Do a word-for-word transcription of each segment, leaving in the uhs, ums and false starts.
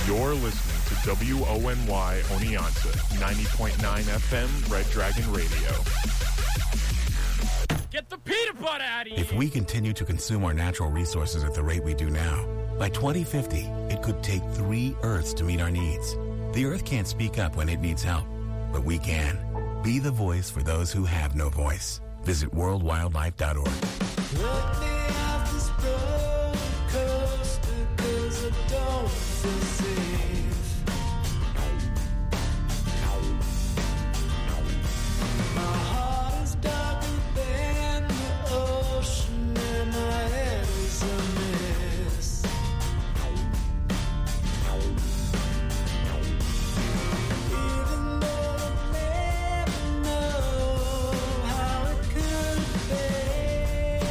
You're listening to W O N Y Oneonta, ninety point nine F M, Red Dragon Radio. Get the peanut butter out of here! If we continue to consume our natural resources at the rate we do now, by twenty fifty, it could take three Earths to meet our needs. The Earth can't speak up when it needs help, but we can. Be the voice for those who have no voice. Visit world wildlife dot org. Let me off this roller coaster, 'cause I don't feel safe. My heart is darker than the ocean, and my head is a mess. Even though I never know how it could have been,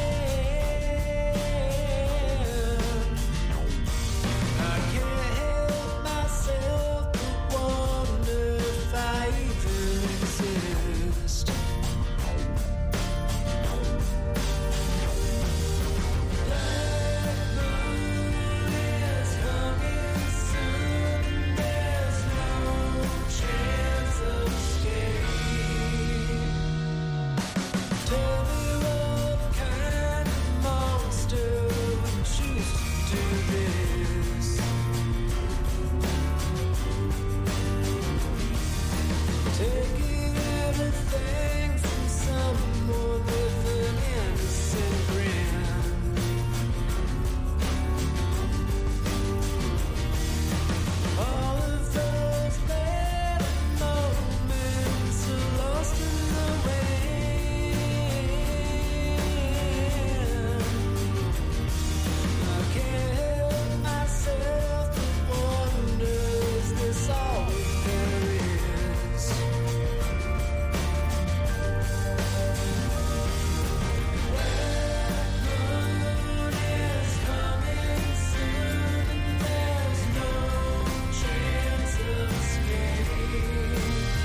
I can't help myself but wonder if I even exist. That moon is coming soon, there's no chance of escape. Tell me what kind of monster would choose to do this. Taking everything from someone with an innocent grin. All of those little moments are lost in the wind. I can't help myself but wonder, is this all there is? Moon is coming soon, and there's no chance of escape.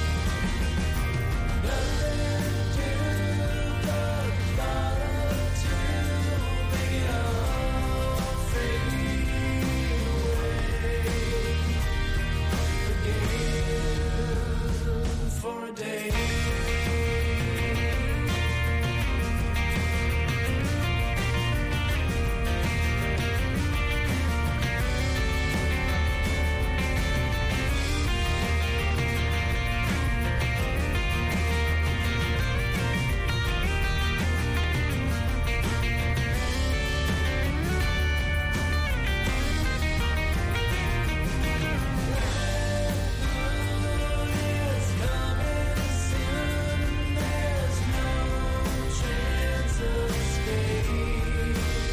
Nothing to do but follow to make it all fade away again for a day. Is coming soon, there's no chance of escape.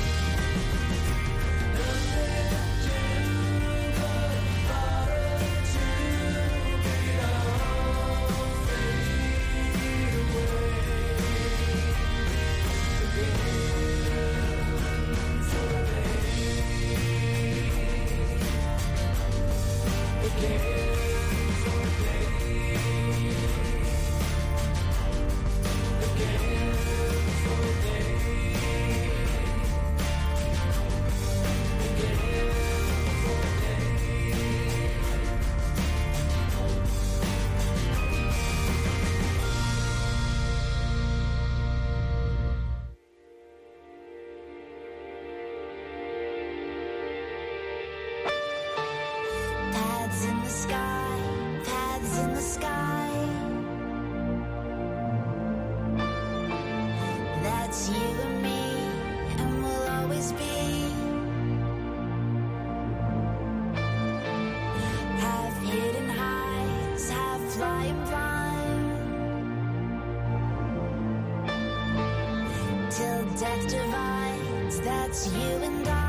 Nothing to do but follow to make it all fade away again for a day. Again for a day. Again for a day. Again for a day. Paths in the sky, paths in the sky. That's you and me, and will always be. Half hidden highs, half flying blind. Till death divides, that's you and I.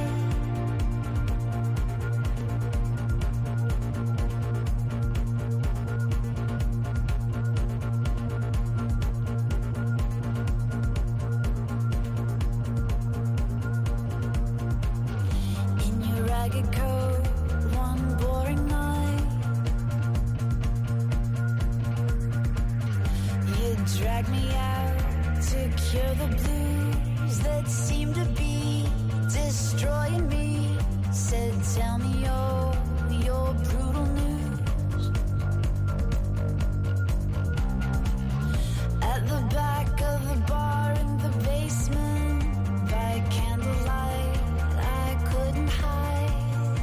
In your ragged coat, one boring night, you drag me out to cure the blues that seem to be destroying me. Said, tell me, oh, your brutal news. At the back of the bar in the basement, by candlelight, I couldn't hide.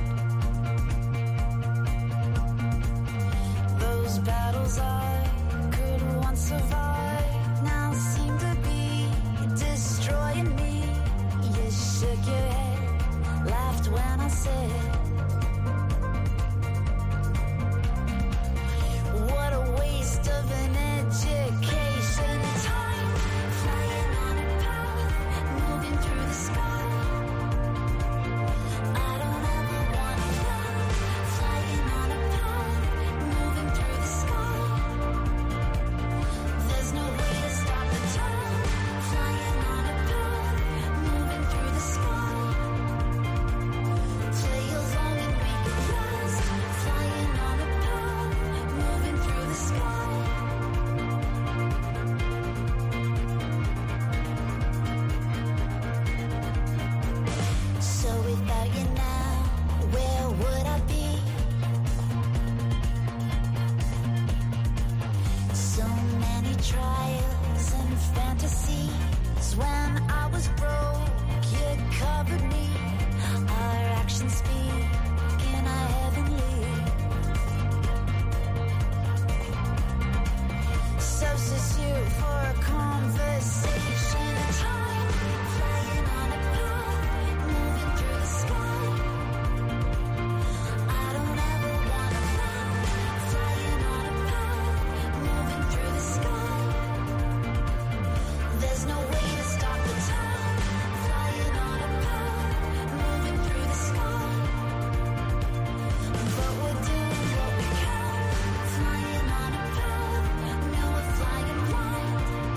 Those battles I could once survive now seem to be destroying me. You shook your head, laughed when I said, what a waste of an education. Time flying on a path, moving through the sky. I don't ever wanna run, flying on a path, moving through the sky. There's no way to stop the time, flying on a path, moving through the sky. Play along and make it last, flying on a path, moving through the sky. So without you now, where would I be? So many trials and fantasies. When I was broke, you covered me. Our actions speak in a heavenly. Substitute for a conversation. Time flying on a path, moving through the sky. I don't ever wanna run, flying on a path, moving through the sky. There's no way to stop the time, flying on a path, moving through the sky. But we're doing what we can, flying on a path, now we're flying blind.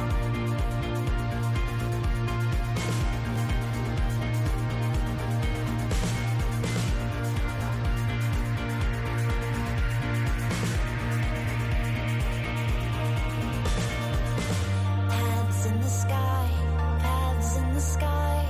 Paths in the sky, paths in the sky.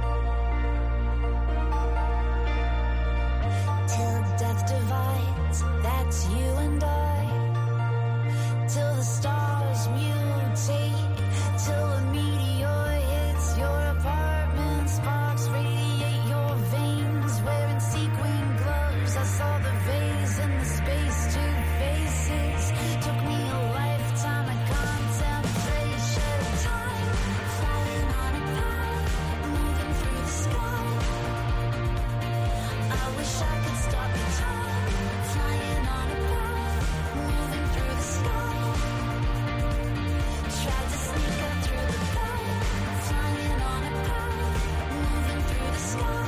Till death divides, that's you and I. Till the stars mutate, till a meteor hits your apartment. Sparks radiate your veins, wearing sequin gloves. I saw the vase in the space, two faces. Took me a lifetime of contemplation. Time flying on a path, moving through the sky. I wish I could stop the time, flying on a path, moving through the sky. Tried to sneak up through the back, flying on a path, moving through the sky.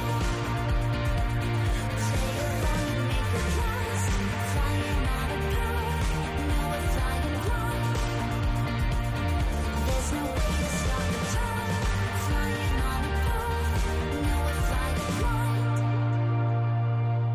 Play along and make it last, flying on a path, now we're flying blind. There's no way to stop the time, flying on a path, now we're flying blind.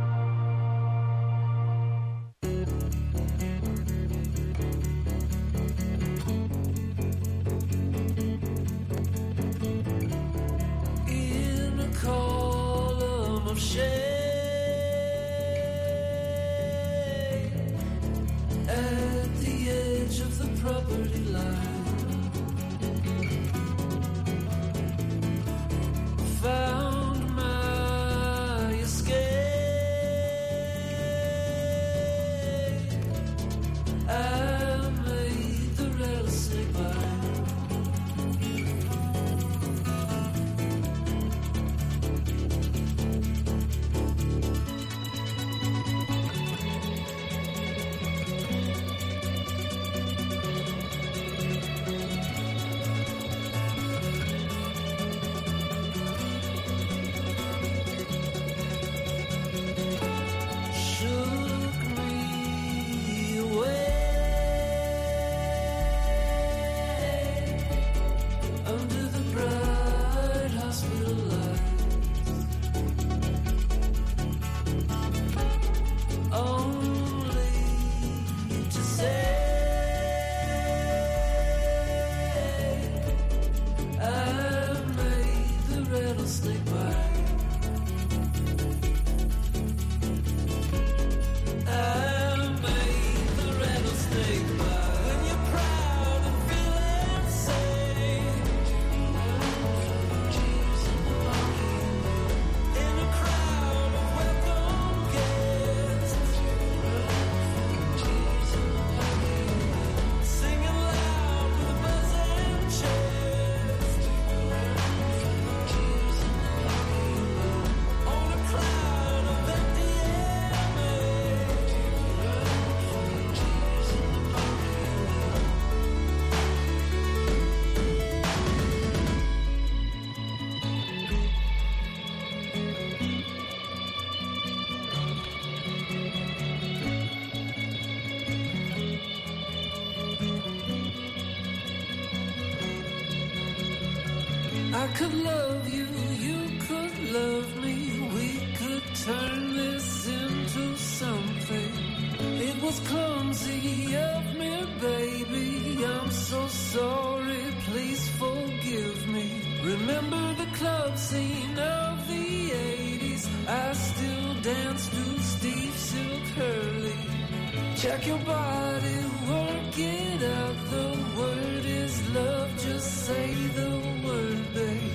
I could love you, you could love me. We could turn this into something. It was clumsy of me, baby. I'm so sorry, please forgive me. Remember the club scene of the eighties? I still dance to Steve Silk Hurley. Check your body, work it out. The word is love, just say the word, babe.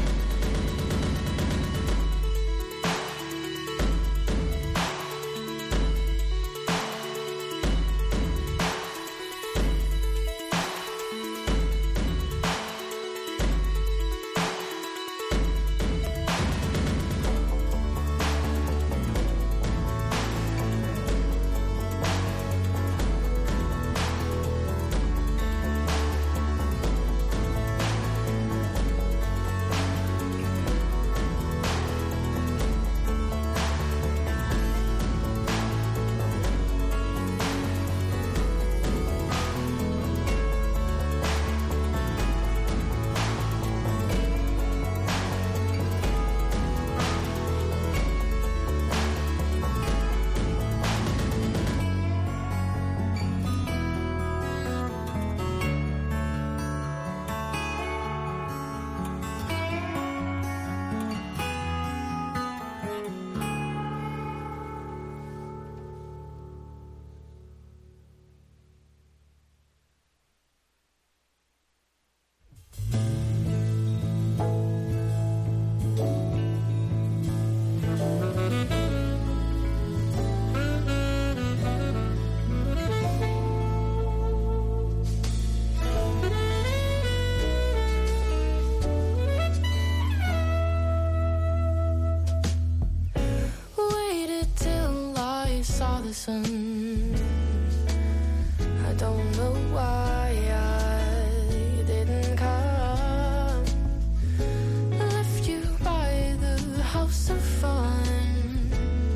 I don't know why I didn't come. Left you by the house of fun.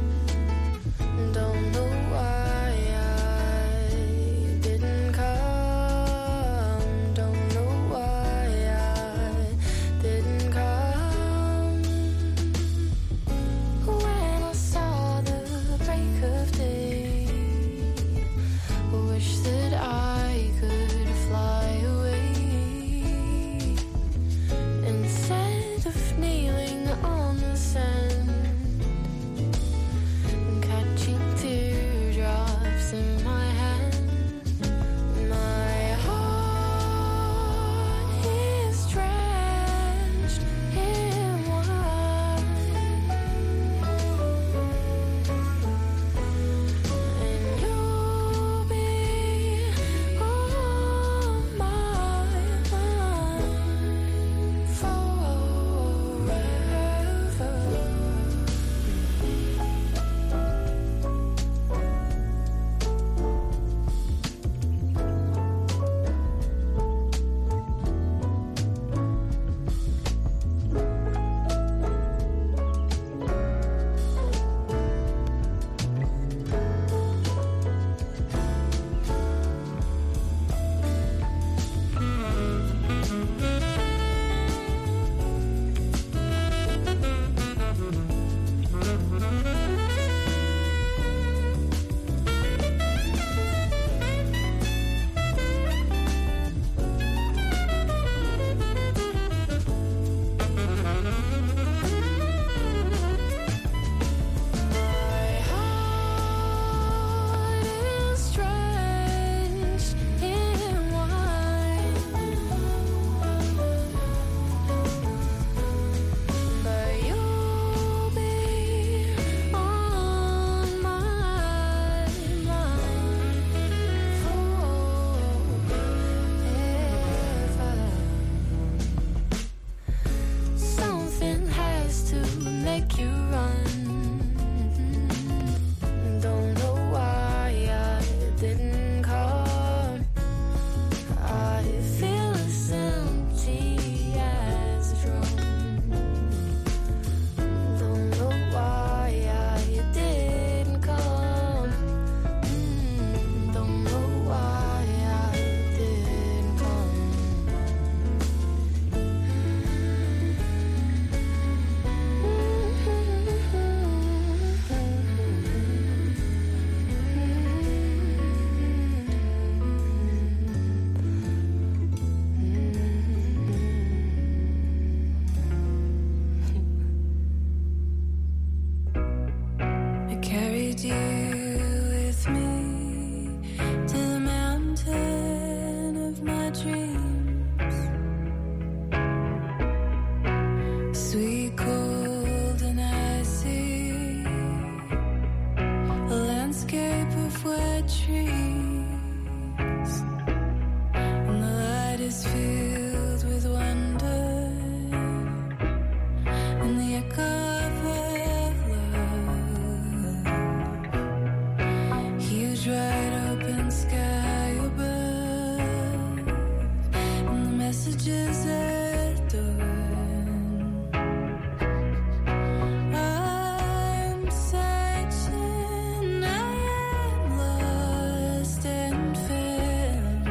Don't know why I didn't come. Don't know why I didn't come. When I saw the break of day, wish that I could carried you with me to the mountain of my dreams. Sweet, cold and icy, a landscape of wet trees, and the light is filled with wonder and the echo of our love. Huge wide open sky above, and the messages at dawn. I'm searching, I am lost and found.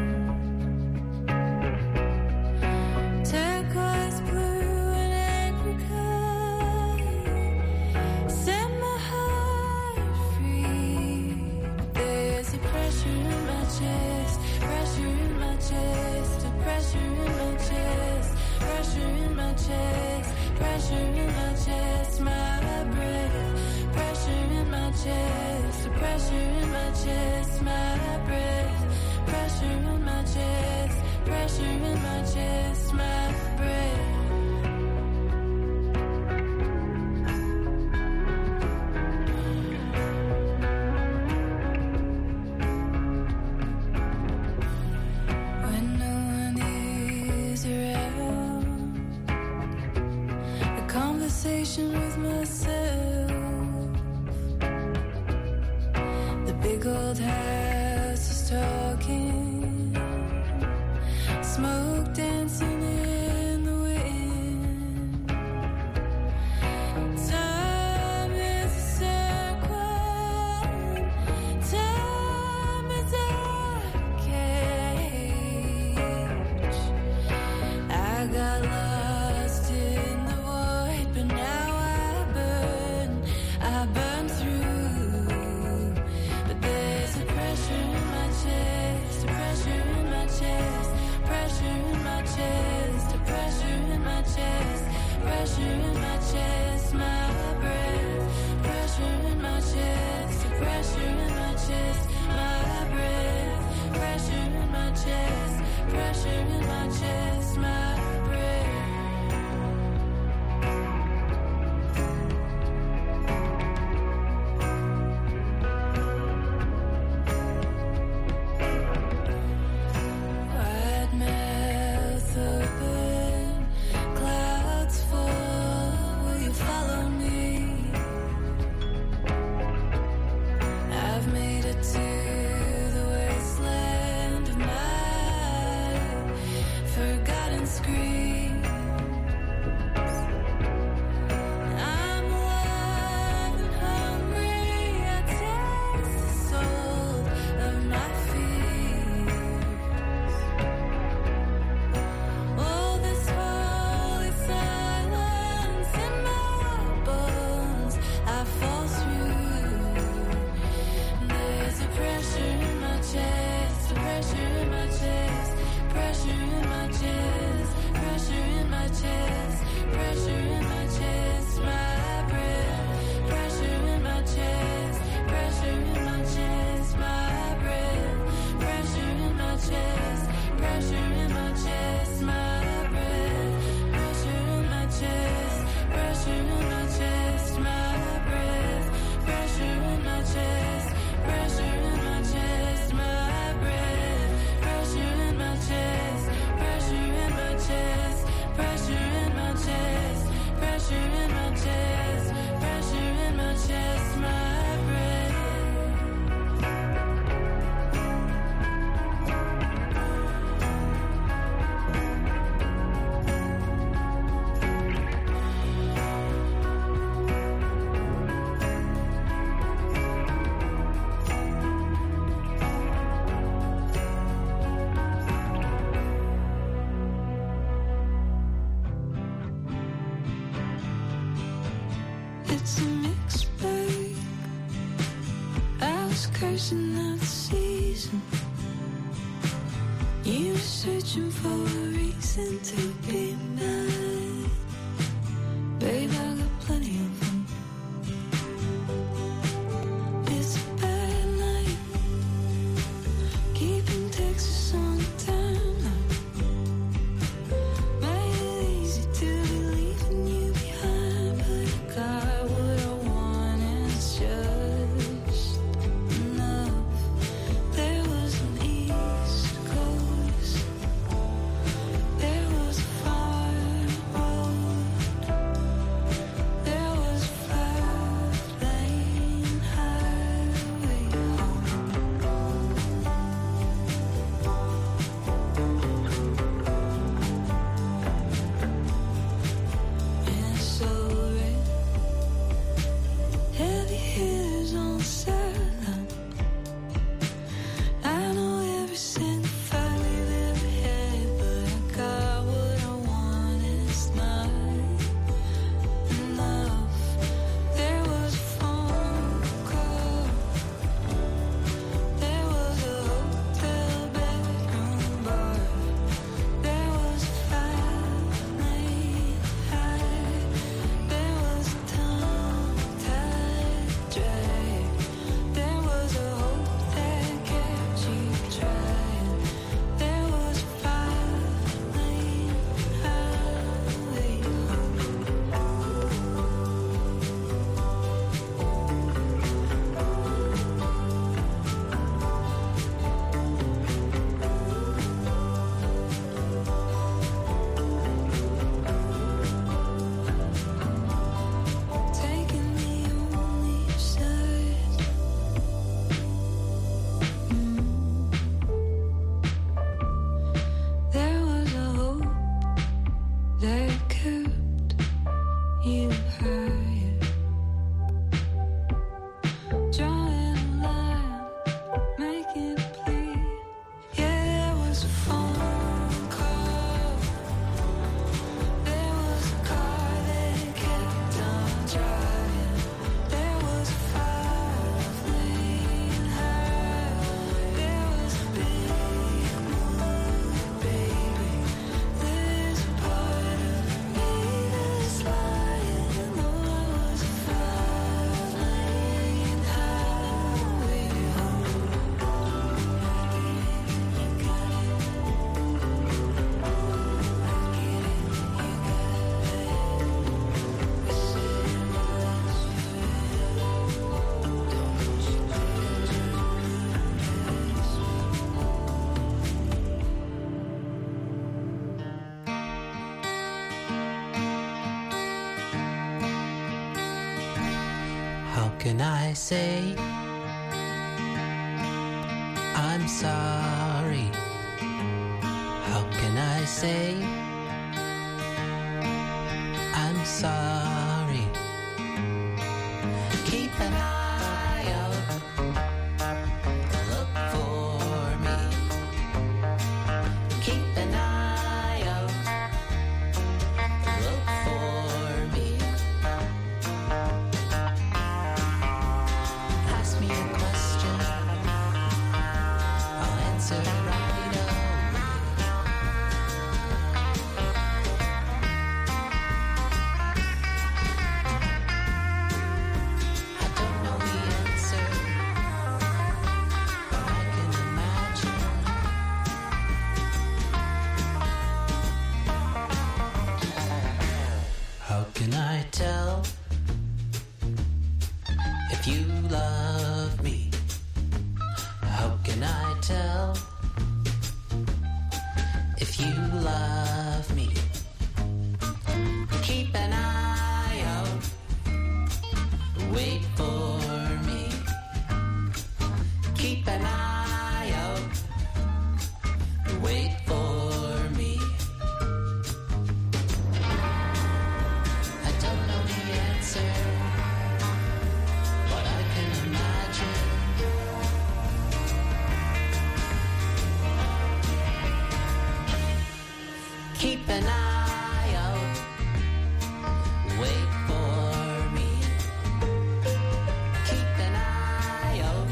Turquoise blue and apricot set my heart free. There's a pressure in my chest, pressure in my chest, a pressure in my chest, pressure in my chest, pressure in my chest, my breath, pressure in my chest, a pressure in my chest, my breath, pressure in my chest, pressure in my chest, my breath. When no one is around, a conversation with myself. The big old house is talking, smoke dancing in the wind. Time is a circle, time is a cage. I got lost in the void, but now I burn, I burn through. But there's a pressure in my chest, a pressure in my chest, pressure in my chest, a pressure in my chest, pressure in my chest, my breath, pressure in my chest, a pressure in my chest, my breath, pressure in my chest, pressure in my chest, my breath. Wide mouth open, clouds fall, will you follow me? I've made it to the wasteland of my forgotten screams. I'm alive and hungry, I taste the salt of my fears. Oh, this holy silence in my bones, I fall through. There's a pressure in my chest, a pressure in my chest, pressure in my chest, pressure in my chest, pressure in my chest, my breath, pressure in my chest, pressure in my chest, my breath, pressure in my chest, pressure in my chest, my breath, pressure in my chest, pressure in my chest, my breath, pressure in my chest, pressure in my chest, my breath, pressure in my chest, pressure in my chest, pressure in my chest, pressure in my chest, pressure in my chest, my breath. It's a mixed bag. I was cursing out the season. You were searching for a reason to be mine. Babe, I got plenty of them. can I say? I'm sorry. How can I say? I'm sorry. Keep an eye out. Look for me. Keep an eye out. Look for me. Ask me a question. I'll answer right away. I don't know the answer, but I can imagine. How can I tell if you love me? How can I tell if you love me? Keep an eye out. Wait for me. Keep an eye out. Wait for me. I don't know the answer, but I can imagine. Keep an eye out. Wait for me. Keep an eye out.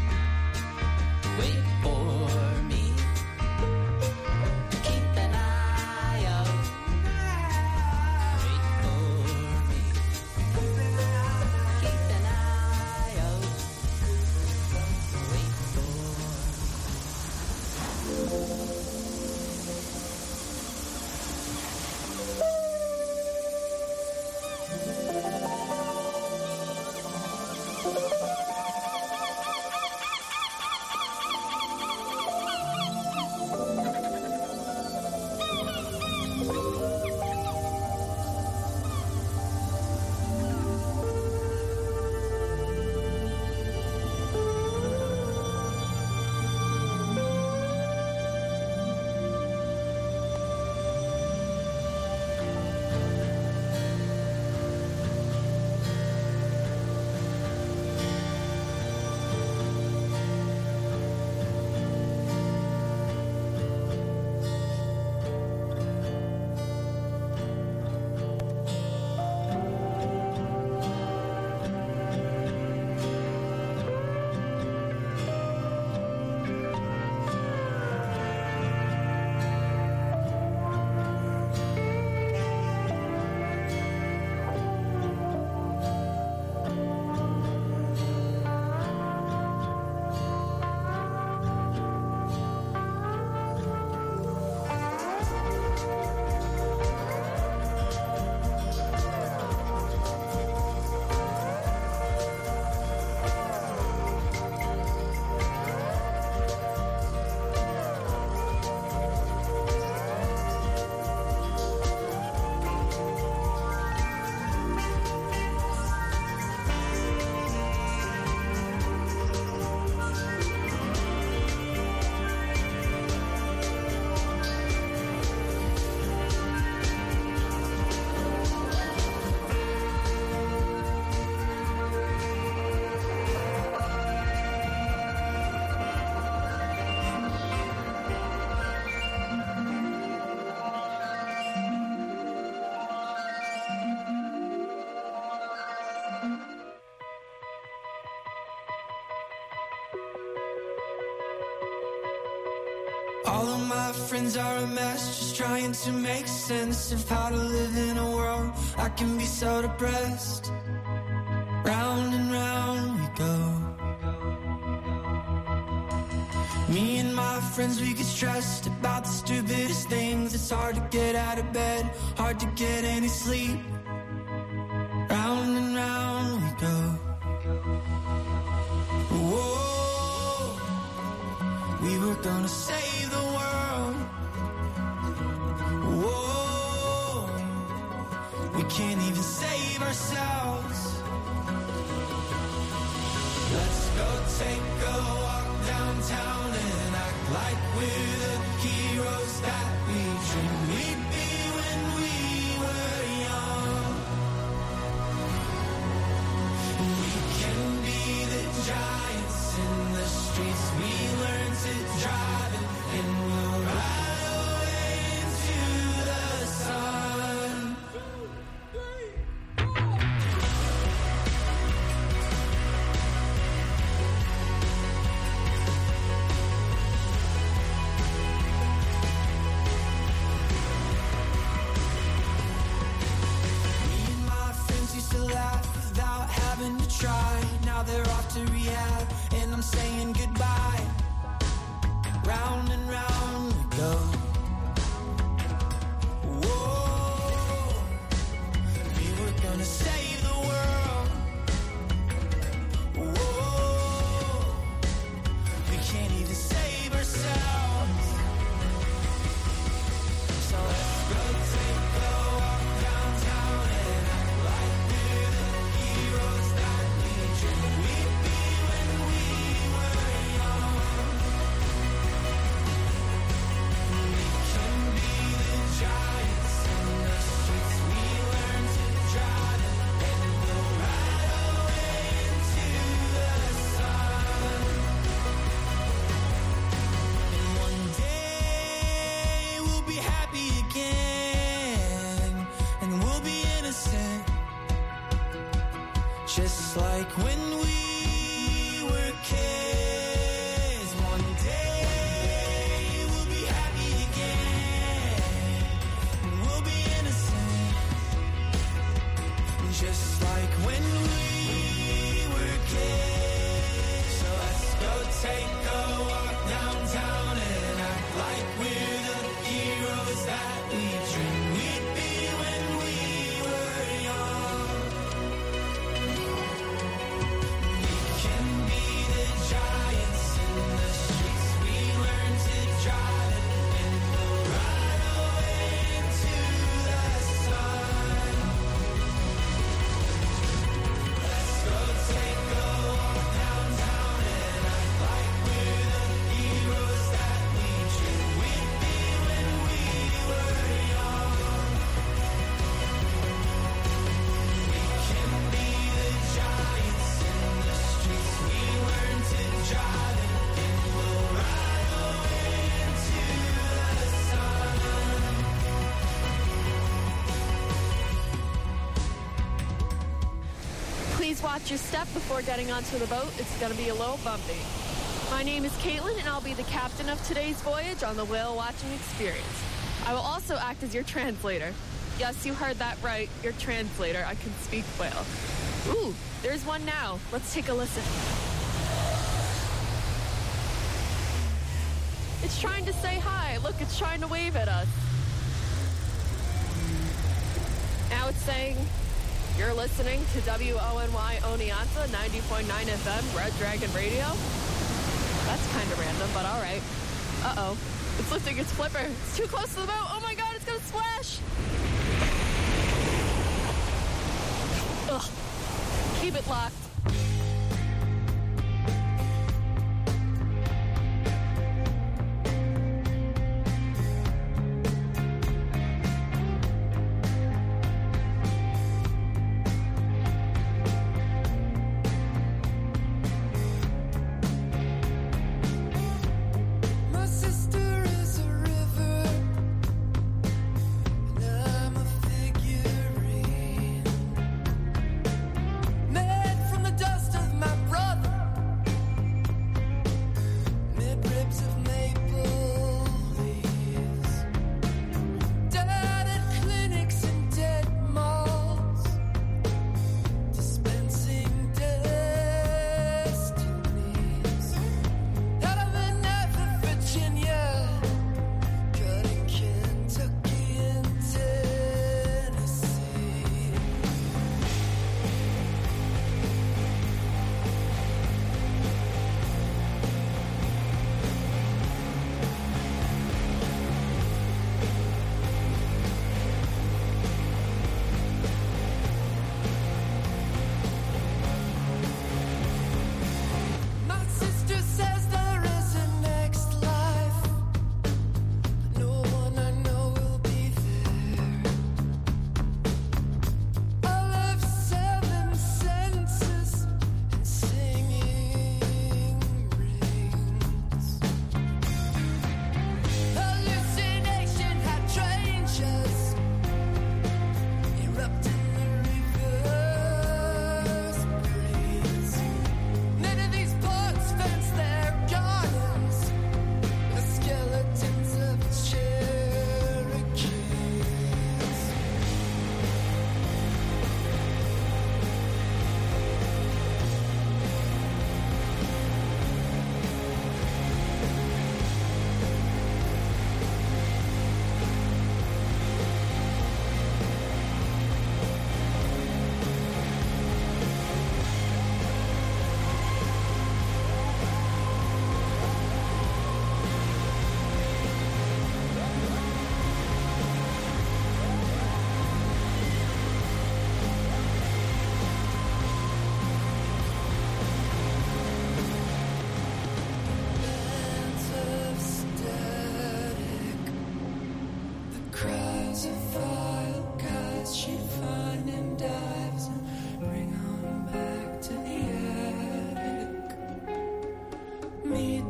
Wait for me. Keep an eye out. Wait for me. Keep an eye out. Wait for All of my friends are a mess, just trying to make sense of how to live in a world I can be so depressed. Round and round we go. Me and my friends, we get stressed about the stupidest things. It's hard to get out of bed, hard to get any sleep. Round and round we go. Whoa, we were gonna save the world. Whoa, we can't even save ourselves. go take a walk downtown and act like we're the heroes that we dreamed we'd be when we were young. We can be the giants in the streets. We learn to drive it and we'll ride away into the sun. To laugh without having to try. Now they're off to rehab and I'm saying goodbye. Round and round we go. Whoa, we were gonna save the world. Whoa, we can't even save ourselves. So let's go take a walk downtown and act like heroes that we dreamed we'd be when we were young. We can be the giants in the streets. We learn to drive it and we'll ride away into the sun. And one day we'll be happy again and we'll be innocent. Just like when we were kids. One day we'll be happy again and we'll be innocent. Just like when we were kids. So let's go take a walk downtown and act like we're the heroes that we dreamed we'd be when we were young. Can be the giants in the streets. We learn to drive it and we'll ride away into the sun. Let's go take a walk downtown and act like we're the heroes that we dreamed we'd be when we were young. We can be the giants in the streets. We learn to drive it and we'll ride away into the sun. Please watch your step before getting onto the boat. It's going to be a little bumpy. My name is Caitlin, and I'll be the captain of today's voyage on the whale watching experience. I will also act as your translator. Yes, you heard that right. Your translator. I can speak whale. Ooh, there's one now. Let's take a listen. It's trying to say hi. Look, it's trying to wave at us. Now it's saying, you're listening to W O N Y Oneonta, ninety point nine F M, Red Dragon Radio. That's kind of random, but all right. Uh-oh. It's lifting its flipper. It's too close to the boat. Oh, my God, it's going to splash. Ugh. Keep it locked. My sister is a river, and I'm a figurine, made from the dust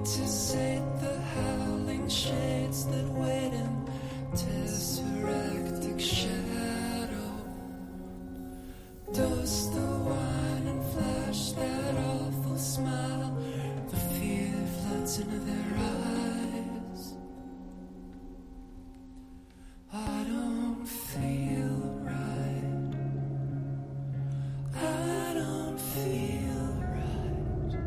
anticipate the howling shades that wait in tesseractic shadow. Dust the wine and flash that awful smile. The fear floods into their eyes. I don't feel right. I don't feel right.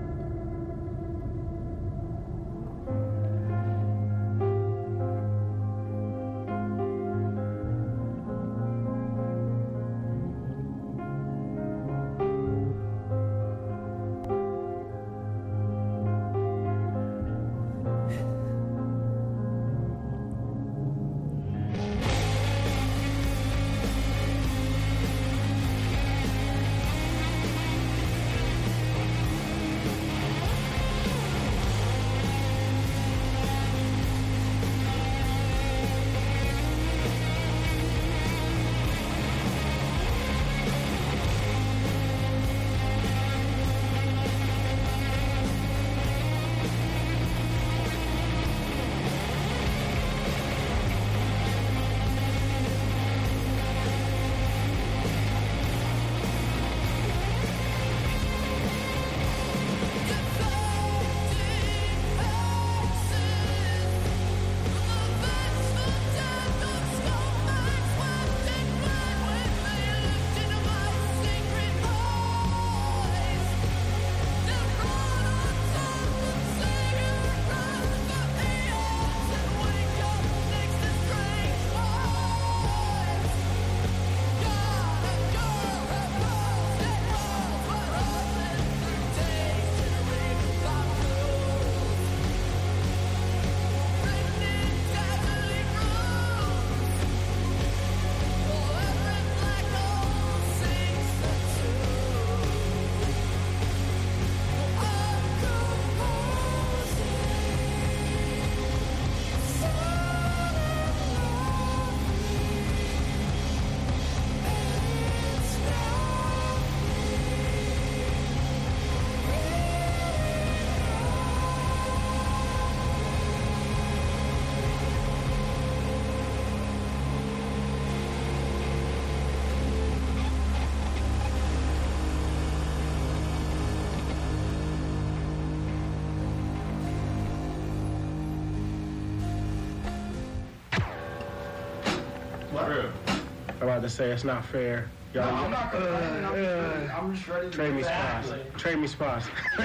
I'm about to say it's not fair. Y'all, No, I'm not complaining. uh, I'm, uh, just, I'm just ready to Trade me exactly. spots. Trade me spots.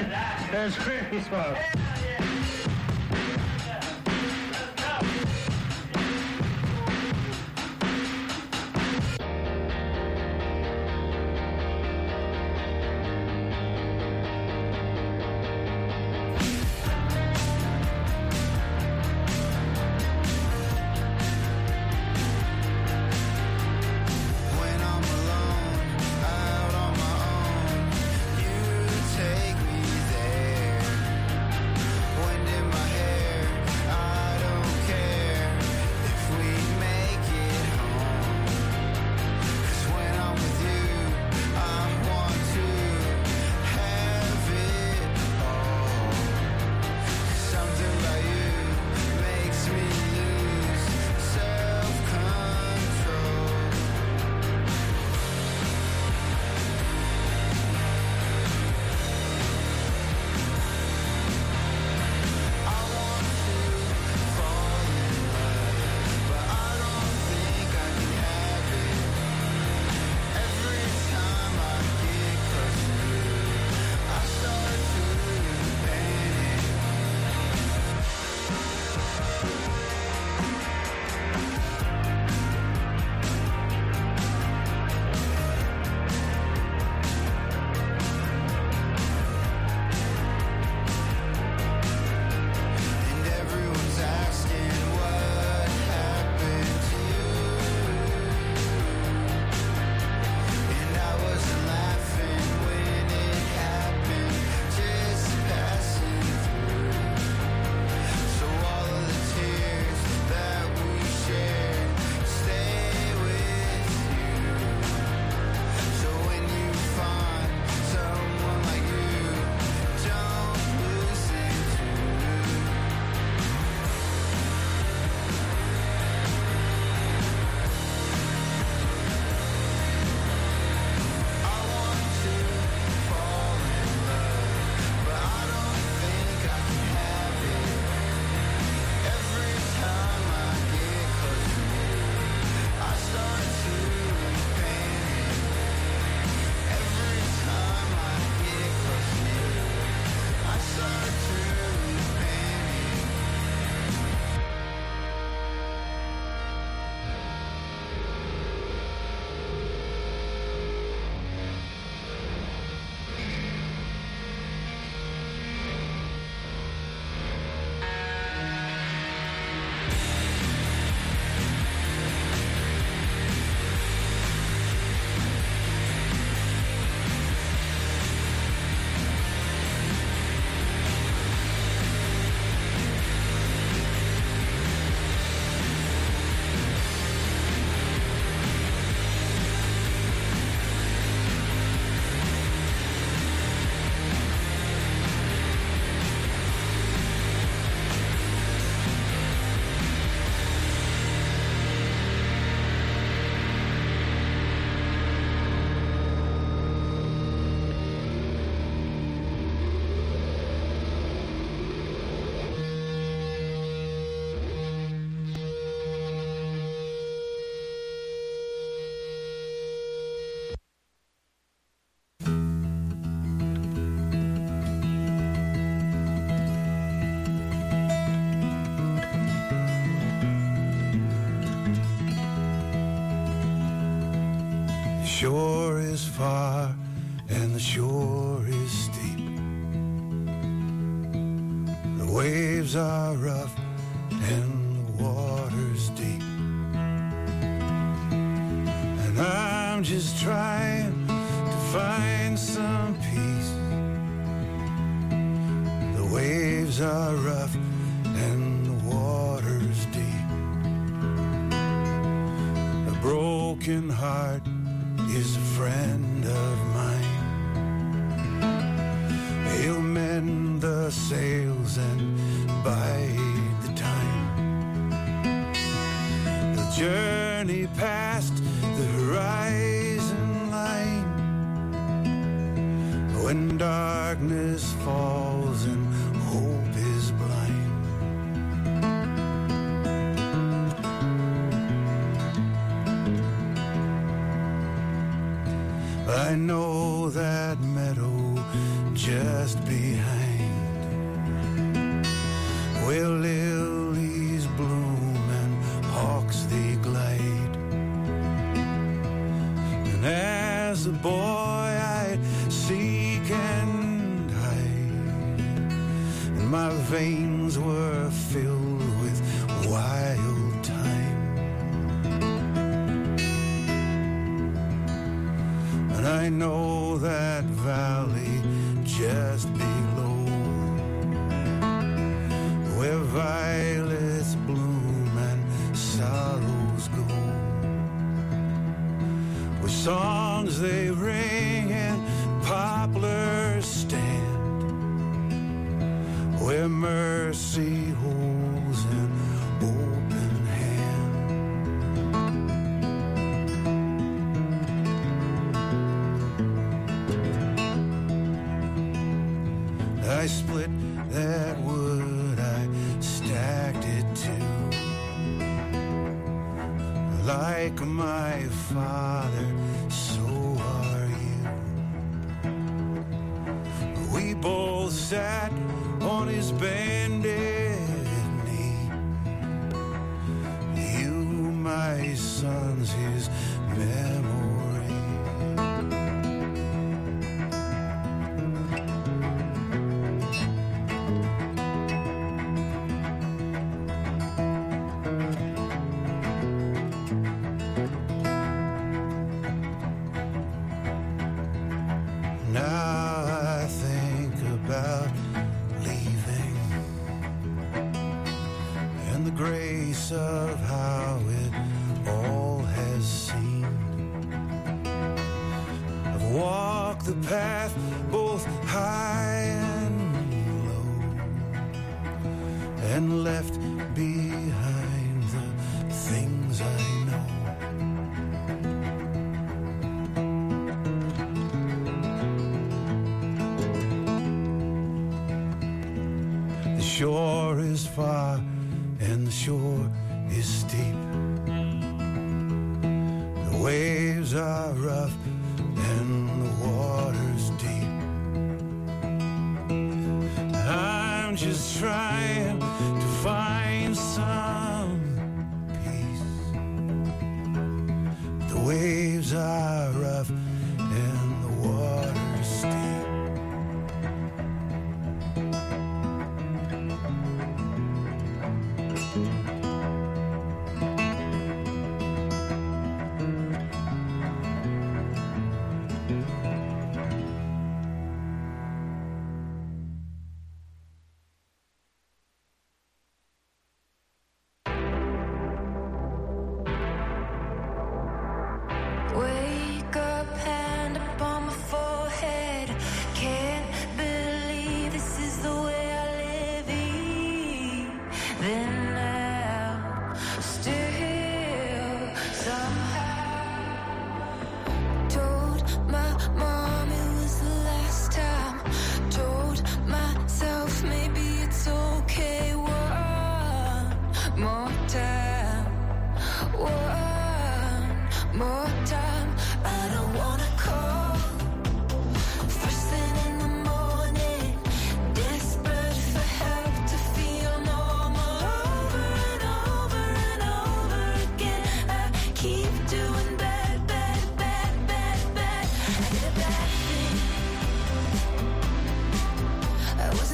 Trade me spots. When I'm alone, out on my own, you take me there. shore is far and the shore is steep. The waves are rough and the water's deep. And I'm just trying to find some peace. The waves are rough and the water's deep. A broken heart is a friend of mine. He'll mend the sails and bide the time. He'll journey past the horizon line when darkness falls and hope is blind. I know that meadow just behind, where lilies bloom and hawks they glide. And as a boy I'd seek and hide, and my veins were filled with wild time. And I know that valley just below, where violets bloom and sorrows go, where songs they ring and poplars stand, where mercy holds an open hand. I split that wood, I stacked it too, like my father, so are you. We both sat on his bended knee. You, my sons, his memory. Of how it all has seemed. I've walked the path both high and low, and left behind the things I know. The shore is far and the shore is steep. The waves are rough and the water's deep. I'm just trying to find some peace. The waves are rough and the water's deep.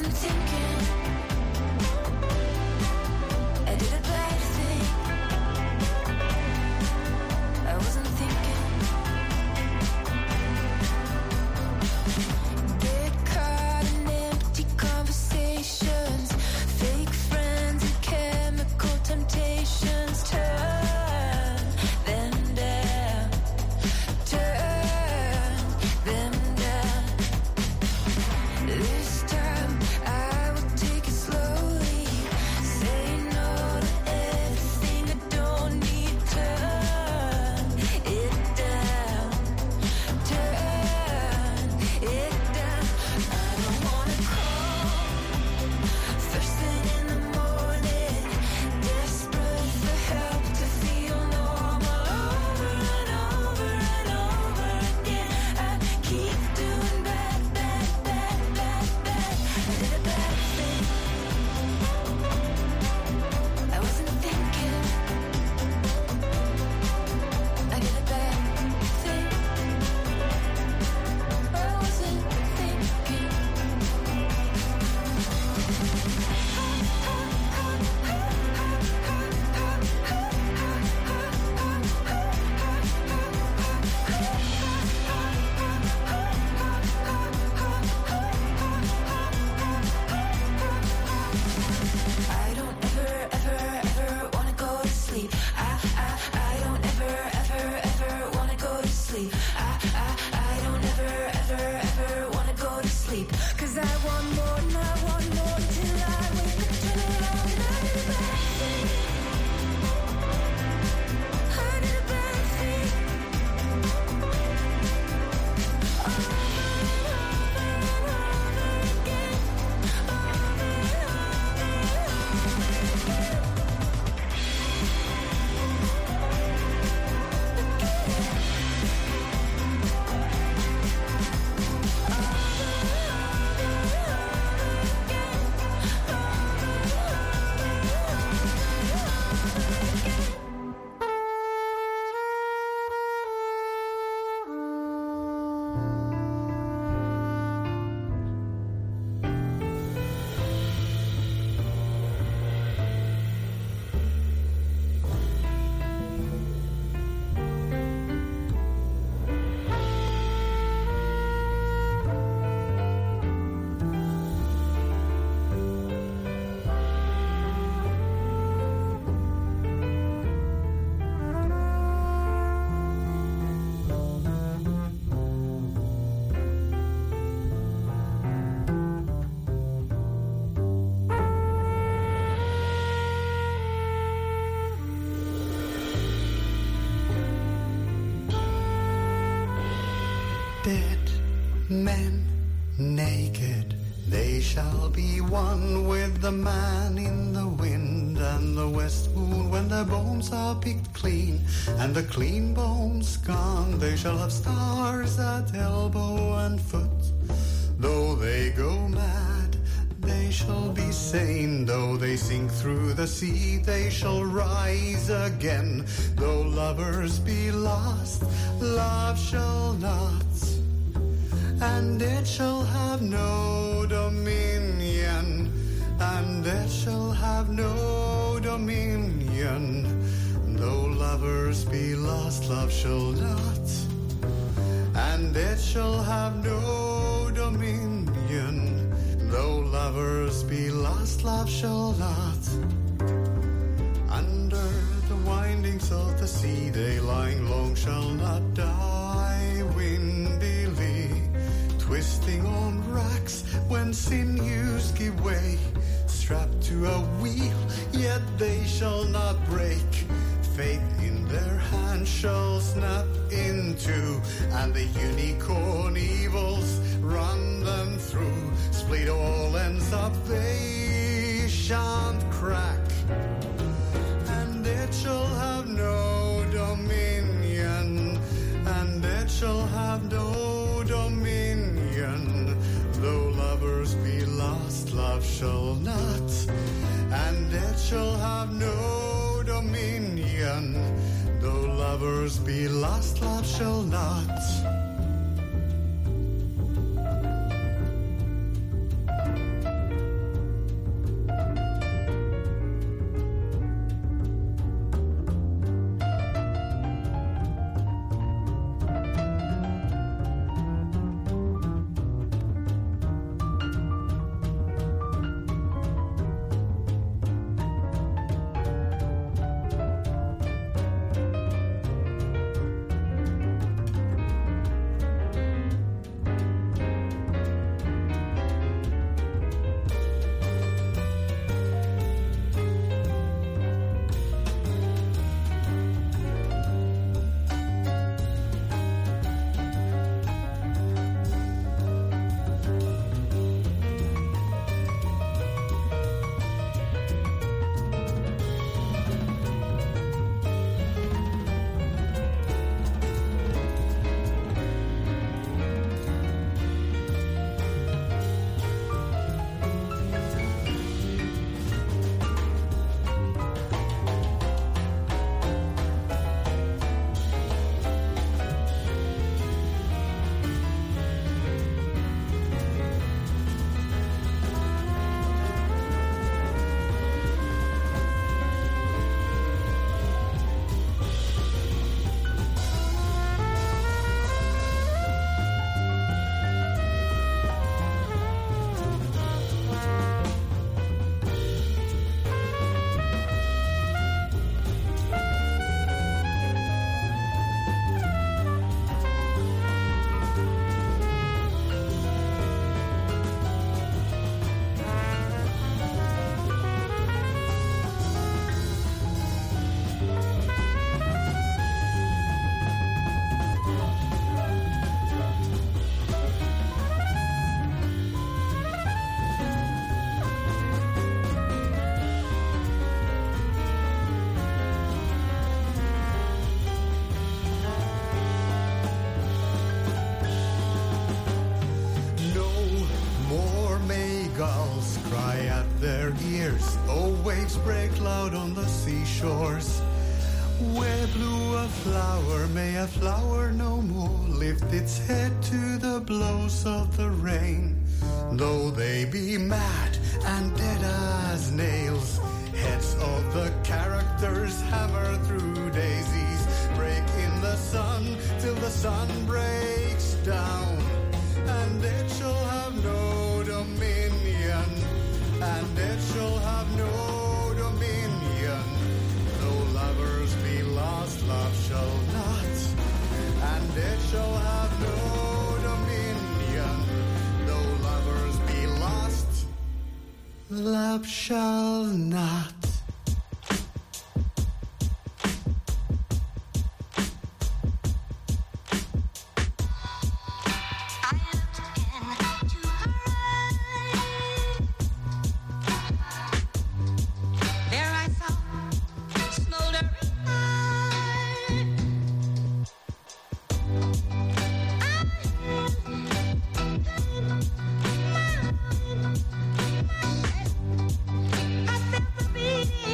wasn't thinking. I did a bad thing. I wasn't thinking. Get caught in empty conversations, fake friends and chemical temptations. Turn them down. Turn them down. This time I will take it slowly. Say no to everything I don't need. Turn it down. Turn it down. I don't wanna call first thing in the morning, desperate for help to feel normal. Over and over and over again, I keep doing bad, bad, bad, bad, bad. I did a bad thing. I wasn't thinking. I did a bad thing. I wasn't thinking. I don't ever, ever, ever wanna go to sleep. I, I, I don't ever, ever, ever wanna go to sleep. I, I, I don't ever, ever, ever wanna go to sleep. 'Cause I want more and I want more till I wake up, turn around and I did a bad thing. I did a bad thing. Over and over and over again. Over and over and over again. Dead men naked, they shall be one with the man in the wind and the west moon. When their bones are picked clean and the clean bones gone, they shall have stars at elbow and foot. Though they go mad, they shall be sane. Though they sink through the sea, they shall rise again. Though lovers be lost, love shall not, and it shall have no dominion, and it shall have no dominion. Though lovers be lost, love shall not, and it shall have no dominion. Though lovers be lost, love shall not. Under the windings of the sea, they lying long shall not die windily, twisting on racks when sinews give way, strapped to a wheel, yet they shall not break. Faith in their hand shall snap in two, and the unicorn evils run them through. Split all ends up, they shan't crack, and it shall have no dominion, and it shall have no dominion. Though lovers be lost, love shall not, and it shall have no dominion. Though lovers be lost, love shall not. cry at their ears. Oh, waves break loud on the seashores. Where blew a flower, may a flower no more lift its head to the blows of the rain. Though they be mad and dead as nails, heads of the characters hammer through daisies, break in the sun till the sun breaks down. And it shall have no dominion, and it shall have no dominion. Though lovers be lost, love shall not, and it shall have no dominion. Though lovers be lost, love shall not. I felt the beat.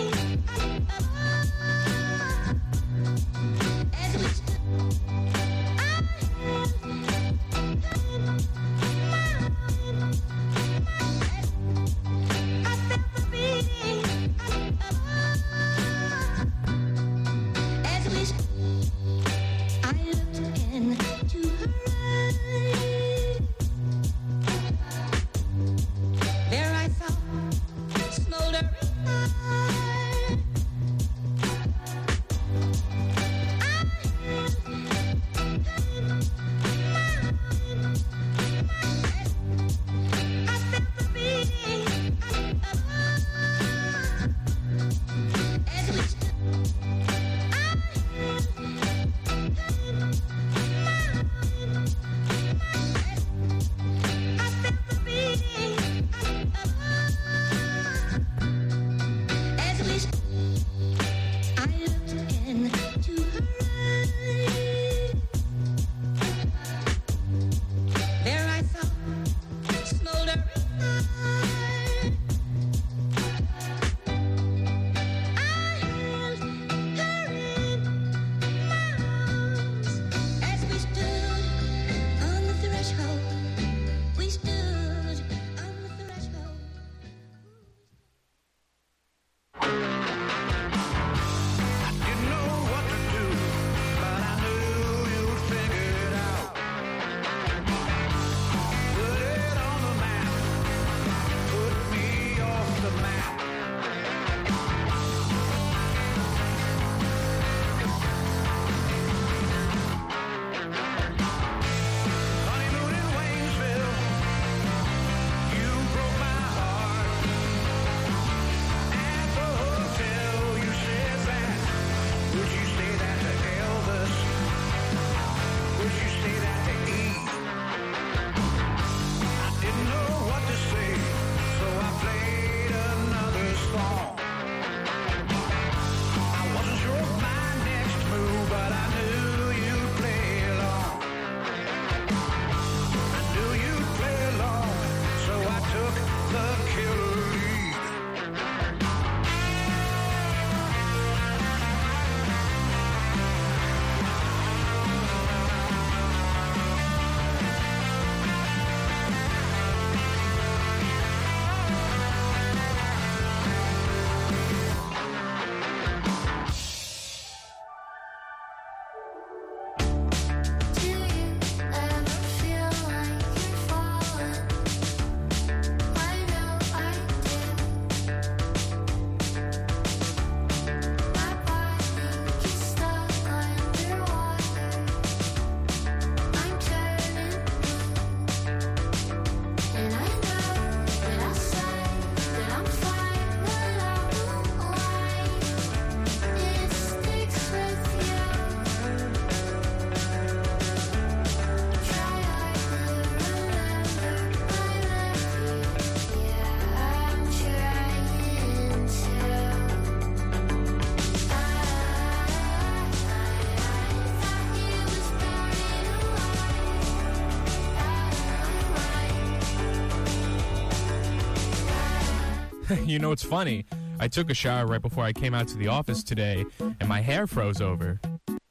You know, it's funny. I took a shower right before I came out to the office today, and my hair froze over.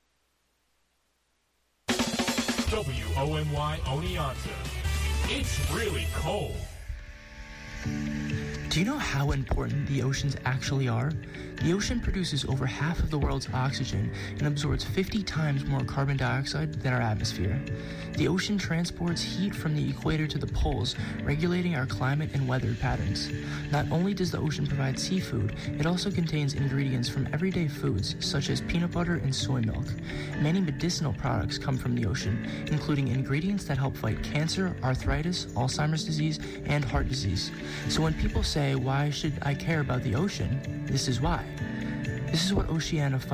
W O N Y Oneonta. It's really cold. Do you know how important the oceans actually are? The ocean produces over half of the world's oxygen and absorbs fifty times more carbon dioxide than our atmosphere. The ocean transports heat from the equator to the poles, regulating our climate and weather patterns. Not only does the ocean provide seafood, it also contains ingredients from everyday foods, such as peanut butter and soy milk. Many medicinal products come from the ocean, including ingredients that help fight cancer, arthritis, Alzheimer's disease, and heart disease. So when people say, why should I care about the ocean? This is why. This is what Oceania fights